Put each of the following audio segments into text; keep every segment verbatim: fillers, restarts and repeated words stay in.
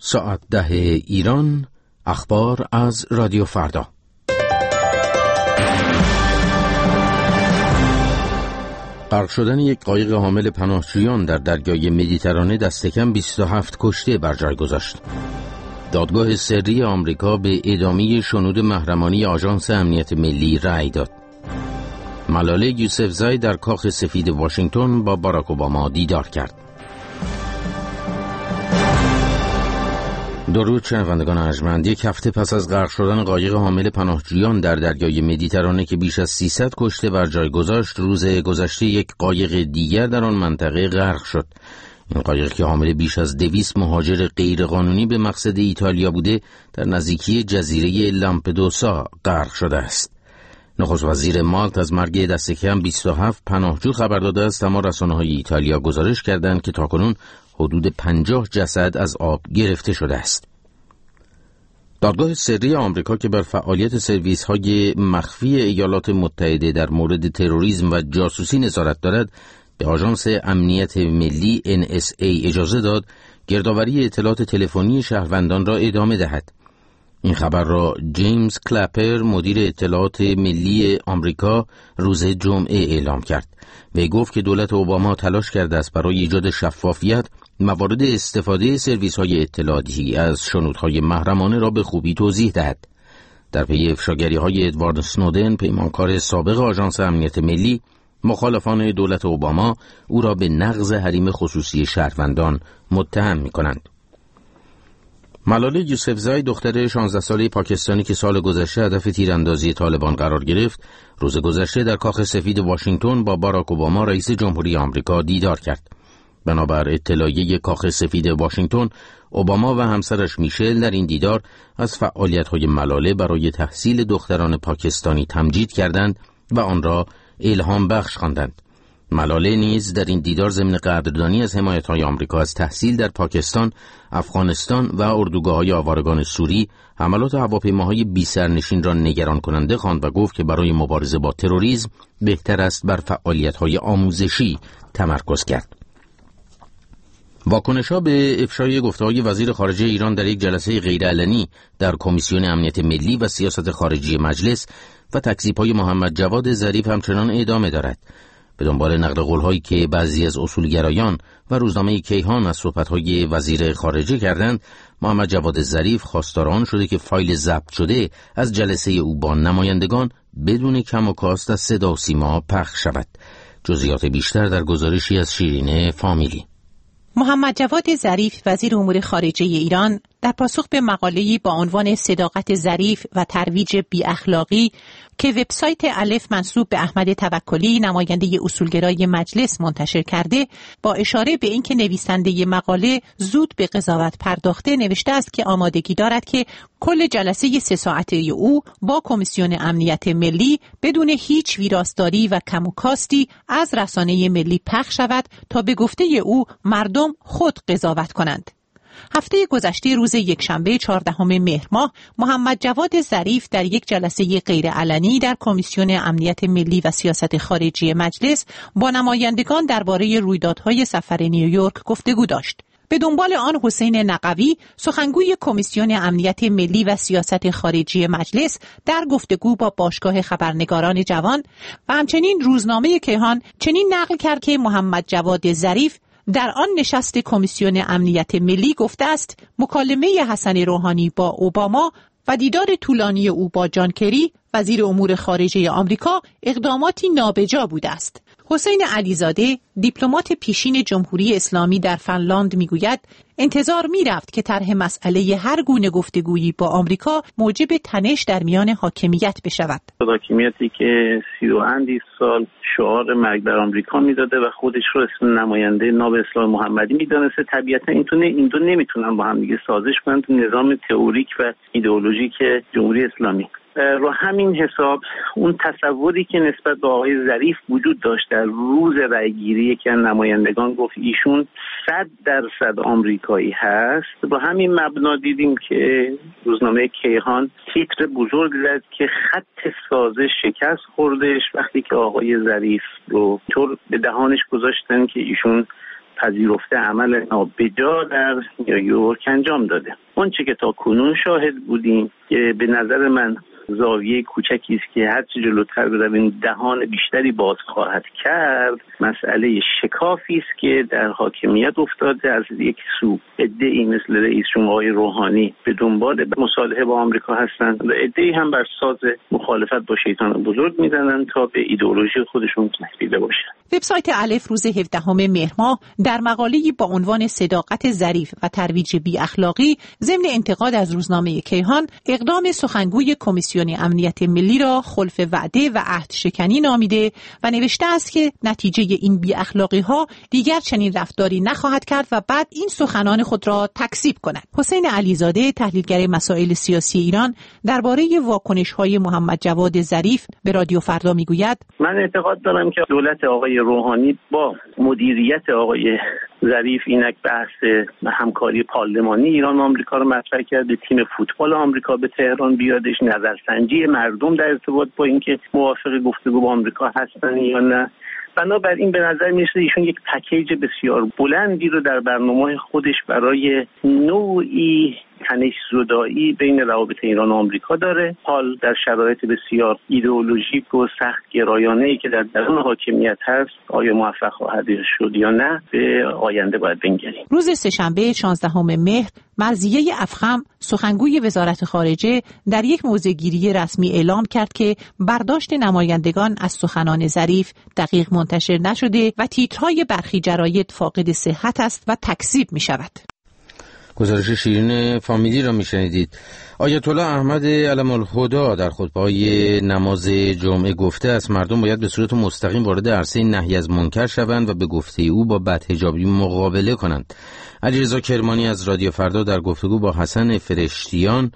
ساعت ده ایران، اخبار از رادیو فردا. غرق شدن یک قایق حامل پناهجویان در دریای مدیترانه دست کم بیست و هفت کشته بر جای گذاشت. دادگاه سری آمریکا به ادامه شنود محرمانی آژانس امنیت ملی رأی داد. ملاله یوسفزای در کاخ سفید واشنگتن با باراک اوباما دیدار کرد. درود شنوندگان ارجمند. یک هفته پس از غرق شدن قایق حامل پناهجویان در دریای مدیترانه که بیش از سیصد کشته بر جای گذاشت، روز گذشته یک قایق دیگر در آن منطقه غرق شد. این قایق که حامل بیش از دویست مهاجر غیرقانونی به مقصد ایتالیا بوده، در نزدیکی جزیره لامپدوسا غرق شده است. نخست وزیر مالت از مرگ دست کم بیست و هفت پناهجو خبر داده است، اما رسانه‌های ایتالیا گزارش کردند که تاکنون حدود پنجاه جسد از آب گرفته شده است. دادگاه سری آمریکا که بر فعالیت سرویس‌های مخفی ایالات متحده در مورد تروریسم و جاسوسی نظارت دارد، به آژانس امنیت ملی ان اس ای اجازه داد گردآوری اطلاعات تلفنی شهروندان را ادامه دهد. این خبر را جیمز کلپر، مدیر اطلاعات ملی آمریکا، روز جمعه اعلام کرد و گفت که دولت اوباما تلاش کرده است برای ایجاد شفافیت موارد استفاده سرویس‌های اطلاعاتی از شنودهای محرمانه را به خوبی توضیح دهد. در پی افشاگری‌های ادوارد اسنودن، پیمانکار سابق آژانس امنیت ملی، مخالفان دولت اوباما او را به نقض حریم خصوصی شهروندان متهم می‌کنند. ملاله یوسفزای، دختر شانزده ساله پاکستانی که سال گذشته هدف تیراندازی طالبان قرار گرفت، روز گذشته در کاخ سفید واشنگتن با باراک اوباما رئیس جمهوری آمریکا دیدار کرد. بنابر اطلاعیه کاخ سفید واشنگتن، اوباما و همسرش میشل در این دیدار از فعالیت‌های ملاله برای تحصیل دختران پاکستانی تمجید کردند و آن را الهام بخش خواندند. ملاله نیز در این دیدار ضمن قدردانی از حمایت‌های آمریکا از تحصیل در پاکستان، افغانستان و اردوگاه‌های آوارگان سوری، حملات هواپیماهای بی سرنشین را نگران کننده خواند و گفت که برای مبارزه با تروریسم بهتر است بر فعالیت‌های آموزشی تمرکز کرد. واکنش‌ها به افشای گفته‌های وزیر خارجه ایران در یک جلسه غیرعلنی در کمیسیون امنیت ملی و سیاست خارجی مجلس و تکذیب‌های محمد جواد ظریف همچنان ادامه دارد. به دنبال نقل قول‌هایی که بعضی از اصولگرایان و روزنامه کیهان از صحبت‌های وزیر خارجه کردند، محمد جواد ظریف خواستار آن شده که فایل ضبط شده از جلسه او با نمایندگان بدون کم و کاست از صدا و سیما پخش شود. جزئیات بیشتر در گزارشی از شیرین فامیلی. محمد جواد ظریف، وزیر امور خارجه ایران، در پاسخ به مقاله‌ای با عنوان صداقت ظریف و ترویج بی اخلاقی که وبسایت الف منسوب به احمد توکلی، نماینده اصولگرای مجلس، منتشر کرده، با اشاره به اینکه نویسنده مقاله زود به قضاوت پرداخته، نوشته است که آمادگی دارد که کل جلسه سه ساعته او با کمیسیون امنیت ملی بدون هیچ ویراستاری و کم و کاستی از رسانه ملی پخش شود تا به گفته او مردم خود قضاوت کنند. هفته گذشته روز یکشنبه چهاردهم مهر ماه، محمد جواد ظریف در یک جلسه غیرعلنی در کمیسیون امنیت ملی و سیاست خارجی مجلس با نمایندگان درباره رویدادهای سفر نیویورک گفتگو داشت. به دنبال آن حسین نقوی، سخنگوی کمیسیون امنیت ملی و سیاست خارجی مجلس، در گفتگو با باشگاه خبرنگاران جوان و همچنین روزنامه کیهان چنین نقل کرد که محمد جواد ظریف در آن نشست کمیسیون امنیت ملی گفته است مکالمه حسن روحانی با اوباما و دیدار طولانی او با جان کری، وزیر امور خارجه آمریکا، اقداماتی نابجا بوده است. حسین علیزاده، دیپلمات پیشین جمهوری اسلامی در فنلاند، میگوید انتظار میرفت که طرح مسئله هر گونه گفتگویی با آمریکا موجب تنش در میان حاکمیت بشود. حاکمیتی که سی و اندی سال شعار مرگ بر آمریکا میداده و خودش رو اسم نماینده ناب اسلام محمدی میدانسته، طبیعتا این تو این دو نمیتونن با هم دیگه سازش کنن تو نظام تئوریک و ایدئولوژیک جمهوری اسلامی. رو همین حساب اون تصوری که نسبت به آقای ظریف وجود داشت در روز رأیگیری که نمایندگان گفت ایشون صد درصد آمریکایی هست، با همین مبنا دیدیم که روزنامه کیهان تیتر بزرگ زد که خط سازش شکست خوردش وقتی که آقای ظریف رو طور به دهانش گذاشتن که ایشون پذیرفته عمل نابجا در نیویورک انجام داده. اون چه که تا کنون شاهد بودیم که به نظر من زاویه کوچکی است که هر چه جلوتر برویم دهان بیشتری باز خواهد کرد، مسئله شکافی است که در حاکمیت افتاده. از یک سو عده‌ای مثل رئیس جمهور آقای روحانی به دنبال مصالحه با آمریکا هستند و عده‌ای هم بر ساز مخالفت با شیطان بزرگ میزنند تا به ایدئولوژی خودشون تحمیل باشند. وبسایت الف روز هفدهم مهر ماه در مقاله‌ای با عنوان صداقت ظریف و ترویج بی اخلاقی ضمن انتقاد از روزنامه کیهان اقدام سخنگوی کمیسیون امنیت ملی را خلف وعده و عهد شکنی نامیده و نوشته است که نتیجه این بی اخلاقی ها دیگر چنین رفتاری نخواهد کرد و بعد این سخنان خود را تکذیب کند. حسین علیزاده تحلیلگر مسائل سیاسی ایران درباره واکنش های محمد جواد ظریف به رادیو فردا میگوید: من اعتقاد دارم که دولت آقای روحانی با مدیریت آقای ظریف اینک بحث همکاری پارلمانی ایران و آمریکا رو مطرح کرده، تیم فوتبال آمریکا به تهران بیادش، نظرسنجی مردم در ارتباط با اینکه موافق گفتگو با آمریکا هستن یا نه. بنابراین به نظر میرسه ایشون یک پکیج بسیار بلندی رو در برنامه خودش برای نوعی تنش زدایی بین روابط ایران و آمریکا داره. حال در شرایط بسیار ایدئولوژیک و سخت گرایانه‌ای که در درون حاکمیت هست، آیا موفق خواهد شد یا نه به آینده باید بنگریم. روز سه‌شنبه شانزدهم مهر مرضیه افخم سخنگوی وزارت خارجه در یک موضع‌گیری رسمی اعلام کرد که برداشت نمایندگان از سخنان ظریف دقیق منتشر نشده و تیترهای برخی جراید فاقد صحت است و تکذیب می شود. گزارش شیرین فامیلی را میشنیدید. آیت الله احمد علم الهدا در خطبه‌های نماز جمعه گفته است مردم باید به صورت مستقیم وارد عرصه نهی از منکر شوند و به گفته او با بدحجابی مقابله کنند. علیرضا کرمانی از رادیو فردا در گفتگو با حسن فرشتیان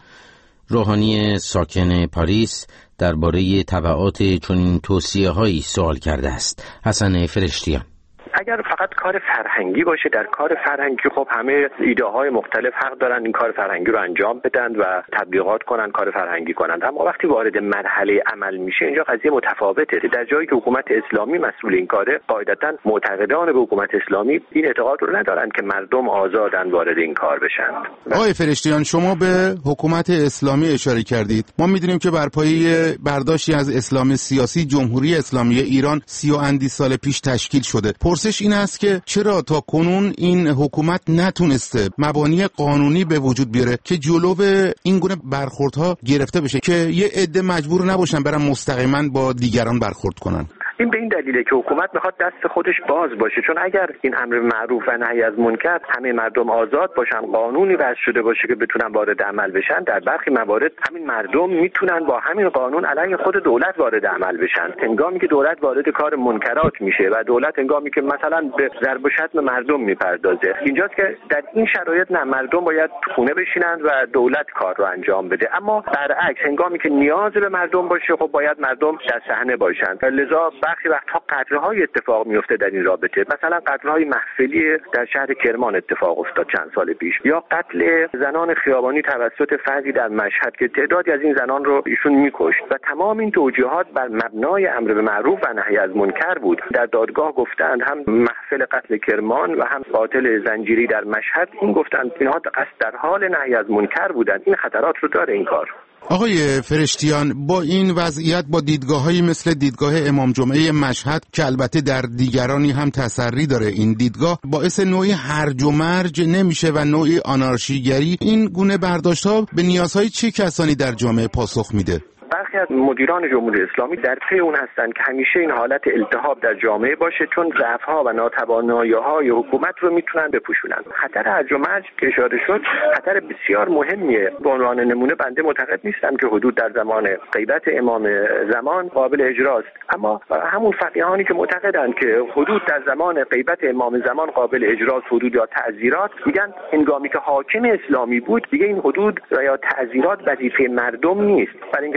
روحانی ساکن پاریس درباره تبعات چنین توصیه‌هایی سوال کرده است. حسن فرشتیان: اگر فقط کار فرهنگی باشه، در کار فرهنگی خب همه ایده های مختلف حق دارن این کار فرهنگی رو انجام بدن و تبلیغات کنن، کار فرهنگی کنن. اما وقتی وارد مرحله عمل میشه اینجا قضیه متفاوته. در جایی که حکومت اسلامی مسئول این کاره، قاعدتاً معتقدان به حکومت اسلامی این اعتقاد رو ندارن که مردم آزادن وارد این کار بشن. آقای فرشتیان، شما به حکومت اسلامی اشاره کردید. ما میدونیم که بر پایه برداشتی از اسلام سیاسی جمهوری اسلامی ایران سی و اندی سال پیش تشکیل شده. پرسش این است که چرا تا کنون این حکومت نتونسته مبانی قانونی به وجود بیاره که جلو این گونه برخوردها گرفته بشه که یه عده مجبور نباشن برن مستقیما با دیگران برخورد کنن؟ این به این دلیله که حکومت میخواد دست خودش باز باشه، چون اگر این امر معروف و نهی از منکر همه مردم آزاد باشن، قانونی وضع شده باشه که بتونن وارد عمل بشن، در برخی موارد همین مردم میتونن با همین قانون علیه خود دولت وارد عمل بشن. هنگامی که دولت وارد کار منکرات میشه و دولت هنگامی که مثلا به ضرب و شتم مردم میپردازه، اینجاست که در این شرایط نه، مردم باید خونه بشینن و دولت کار رو انجام بده. اما برعکس هنگامی که نیاز به مردم باشه، خب باید مردم در صحنه باشن. لذا برخی وقتها قتل‌های اتفاق میفته در این رابطه. مثلا قتل‌های محفلی در شهر کرمان اتفاق افتاد چند سال پیش، یا قتل زنان خیابانی توسط فردی در مشهد که تعدادی از این زنان رو ایشون می‌کشت و تمام این توجیهات بر مبنای امر به معروف و نهی از منکر بود. در دادگاه گفتند هم محفل قتل کرمان و هم قاتل زنجیری در مشهد این گفتند اینها در حال نهی از منکر بودند. این خطرات رو داره این کار. آقای فرشتیان، با این وضعیت، با دیدگاه‌هایی مثل دیدگاه امام جمعه مشهد که البته در دیگرانی هم تسری داره، این دیدگاه باعث نوعی هرج و مرج نمیشه و نوعی آنارشیگری، این گونه برداشت‌ها به نیازهای چه کسانی در جامعه پاسخ میده؟ برخی از مدیران جمهوری اسلامی در پی اون هستند که همیشه این حالت التهاب در جامعه باشه، چون ضعف‌ها و ناتوانایی‌های حکومت رو میتونن بپوشونن. خطر هرج و مرج که اشاره شد خطر بسیار مهمیه. به عنوان نمونه بنده معتقد نیستم که حدود در زمان غیبت امام زمان قابل اجراست، اما همون فقیهانی که معتقدند که حدود در زمان غیبت امام زمان قابل اجراست، حدود یا تعزیرات، میگن هنگامی که حاکم اسلامی بود دیگه این حدود یا تعزیرات وظیفه مردم نیست، برای اینکه توضیح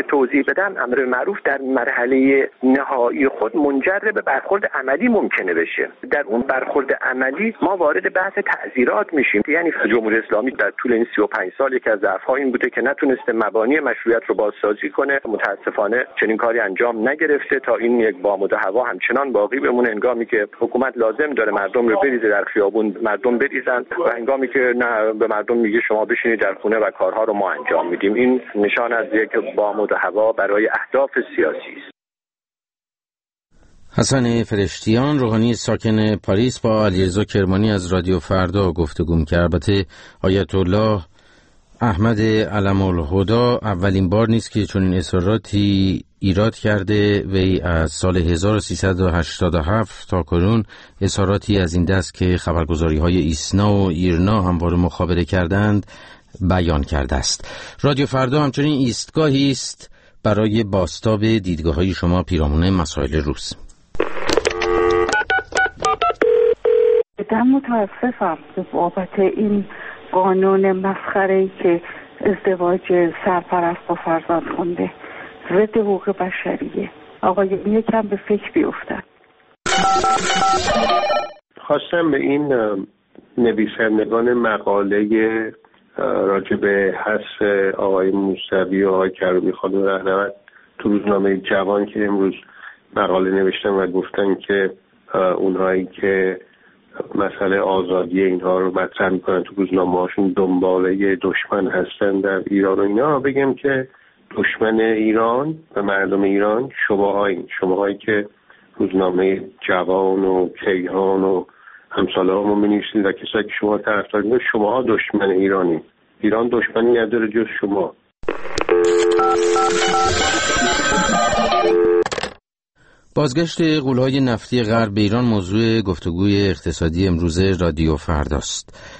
بدم، امر معروف در مرحله نهایی خود منجر به برخورد عملی ممکنه بشه. در اون برخورد عملی ما وارد بحث تعزیرات میشیم. یعنی جمهوری اسلامی در طول این سی و پنج سال یکی از ضعف‌ها این بوده که نتونسته مبانی مشروعیت رو بازسازی کنه. متاسفانه چنین کاری انجام نگرفته تا این یک بامداد هوا همچنان باقی بمونه، هنگامی که حکومت لازم داره مردم رو بریزه در خیابون مردم بریزن و هنگامی که نه به مردم میگه شما بشینید در خونه و کارها رو ما انجام میدیم. این نشان از یک بامداد هوا برای اهداف سیاسی است. حسن فرشتیان، روحانی ساکن پاریس، با علیرضا کرمانی از رادیو فردا گفتگو کرد. البته آیت الله احمد علم الهدا اولین بار نیست که چنین اصراراتی ایراد کرده. وی از سال هزار و سیصد و هشتاد و هفت تا کنون اصراراتی از این دست که خبرگزاری‌های ایسنا و ایرنا همواره مخابره کردند بیان کرده است. رادیو فردا همچنین ایستگاهی است برای بازتاب دیدگاه‌های شما پیرامون مسائل روز. من متاسفم بابت این قانون مسخره‌ای که ازدواج سرپرست با فرزند خونده، ضد حقوق بشریه. آقایون یکم به فکر بیفتن. خواستم به این نویسندگان مقاله راجع به حذف آقای موسوی و آقای کروبی خانم رهنورد تو روزنامه جوان که امروز مقاله نوشتن و گفتن که اونهایی که مسئله آزادی اینها رو مطرح میکنن تو روزنامه‌هاشون دنباله دشمن هستن در ایران و اینا، بگم که دشمن ایران و مردم ایران شماهایی شماهایی که روزنامه جوان و کیهان و همساله ها رو می‌نویسید و کسایی که شما طرفدار می‌کنید، شماها دشمن ایرانی. ایران دشمنی نداره جز شما. بازگشت غول‌های نفتی غرب به ایران موضوع گفتگوی اقتصادی امروز رادیو فرداست.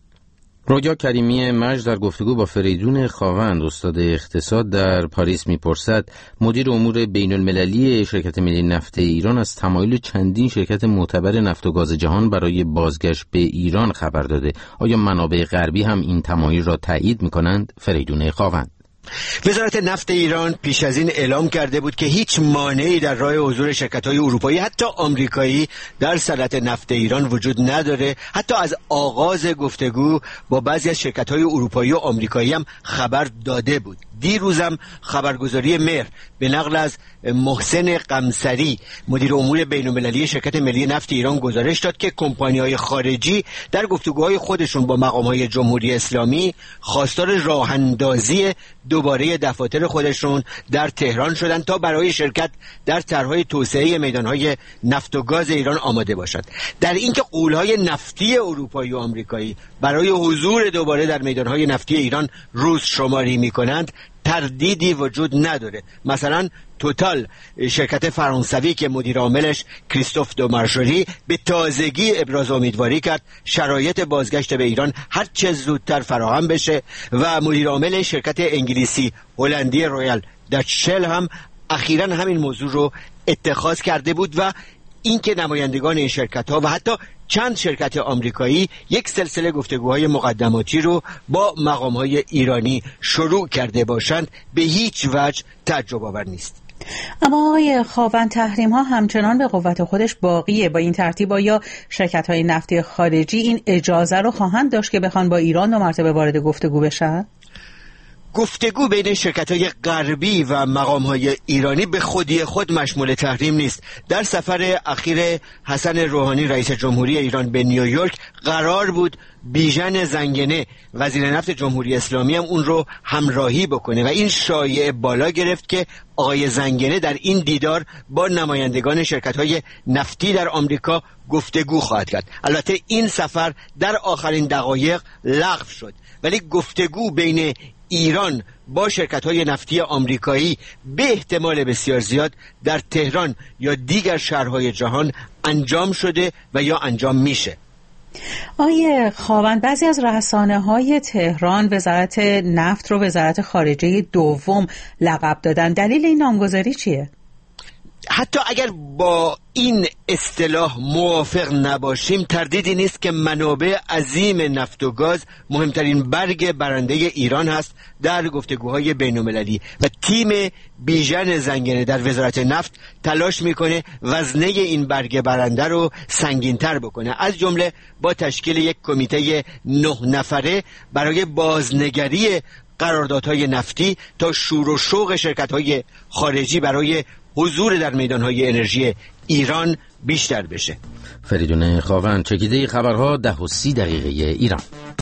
رویا کریمی مجد در گفتگو با فریدون خاوند استاد اقتصاد در پاریس میپرسد مدیر امور بین المللی شرکت ملی نفت ایران از تمایل چندین شرکت معتبر نفت و گاز جهان برای بازگشت به ایران خبر داده. آیا منابع غربی هم این تمایل را تایید میکنند؟ فریدون خاوند: وزارت نفت ایران پیش از این اعلام کرده بود که هیچ مانعی در راه حضور شرکت‌های اروپایی حتی آمریکایی در صنعت نفت ایران وجود نداره. حتی از آغاز گفتگو با بعضی از شرکت‌های اروپایی و آمریکایی هم خبر داده بود. دیروزم خبرگزاری مهر به نقل از محسن قمصری مدیر امور بین‌المللی شرکت ملی نفت ایران گزارش داد که کمپانی‌های خارجی در گفتگوهای خودشون با مقام‌های جمهوری اسلامی خواستار راه‌اندازی دوباره دفاتر خودشون در تهران شدند تا برای شرکت در طرح‌های توسعه میدان‌های نفت و گاز ایران آماده باشند. در اینکه غول‌های نفتی اروپایی و آمریکایی برای حضور دوباره در میدان‌های نفتی ایران روز شماری می‌کنند تردیدی وجود نداره. مثلا توتال، شرکت فرانسوی که مدیر عاملش کریستوف دو مارژوری به تازگی ابراز امیدواری کرد شرایط بازگشت به ایران هر چه زودتر فراهم بشه و مدیر عامل شرکت انگلیسی هلندی رویال داچ شل هم اخیراً همین موضوع رو اتخاذ کرده بود و اینکه نمایندگان این شرکت‌ها و حتی چند شرکت آمریکایی یک سلسله گفتگوهای مقدماتی رو با مقام‌های ایرانی شروع کرده باشند به هیچ وجه تعجب آور نیست. اما آقای خاوند، تحریم ها همچنان به قوت خودش باقیه. با این ترتیب آیا شرکت های نفتی خارجی این اجازه رو خواهند داشت که بخوان با ایران دو مرتبه وارد گفتگو بشن؟ گفتگو بین شرکت‌های غربی و مقام‌های ایرانی به خودی خود مشمول تحریم نیست. در سفر اخیر حسن روحانی رئیس جمهوری ایران به نیویورک قرار بود بیژن زنگنه وزیر نفت جمهوری اسلامی هم اون رو همراهی بکنه و این شایعه بالا گرفت که آقای زنگنه در این دیدار با نمایندگان شرکت‌های نفتی در آمریکا گفتگو خواهد کرد. البته این سفر در آخرین دقایق لغو شد، ولی گفتگو بین ایران با شرکت‌های نفتی آمریکایی به احتمال بسیار زیاد در تهران یا دیگر شهرهای جهان انجام شده و یا انجام میشه. آیه خاوند، بعضی از رسانه‌های تهران وزارت نفت رو وزارت خارجه دوم لقب دادن. دلیل این نامگذاری چیه؟ حتی اگر با این اصطلاح موافق نباشیم، تردیدی نیست که منابع عظیم نفت و گاز مهمترین برگ برنده ایران هست در گفتگوهای بین‌المللی و تیم بیژن زنگنه در وزارت نفت تلاش میکنه وزنه این برگ برنده رو سنگین‌تر بکنه، از جمله با تشکیل یک کمیته نه نفره برای بازنگری قراردادهای نفتی تا شور و شوق شرکت‌های خارجی برای حضور در میدان‌های انرژی ایران بیشتر بشه. فریدون خاوند، چکیده خبرها، ده و سی دقیقه ایران.